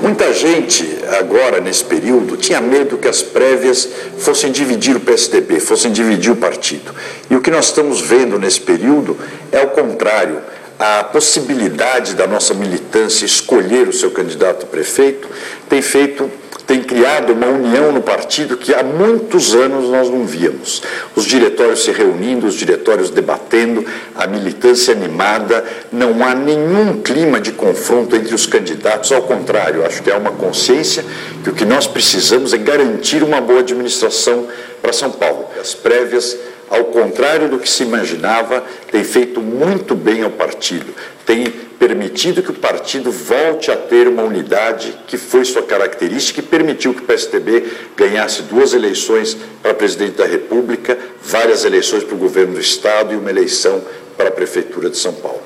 Muita gente, agora, nesse período, tinha medo que as prévias fossem dividir o PSDB, fossem dividir o partido. E o que nós estamos vendo nesse período é o contrário. A possibilidade da nossa militância escolher o seu candidato a prefeito tem criado uma união no partido que há muitos anos nós não víamos. Os diretórios se reunindo, os diretórios debatendo, a militância animada, não há nenhum clima de confronto entre os candidatos, ao contrário, acho que há uma consciência que o que nós precisamos é garantir uma boa administração para São Paulo. As prévias, ao contrário do que se imaginava, têm feito muito bem ao partido, tem permitido que o partido volte a ter uma unidade que foi sua característica e permitiu que o PSDB ganhasse 2 eleições para presidente da República, várias eleições para o governo do Estado e uma eleição para a Prefeitura de São Paulo.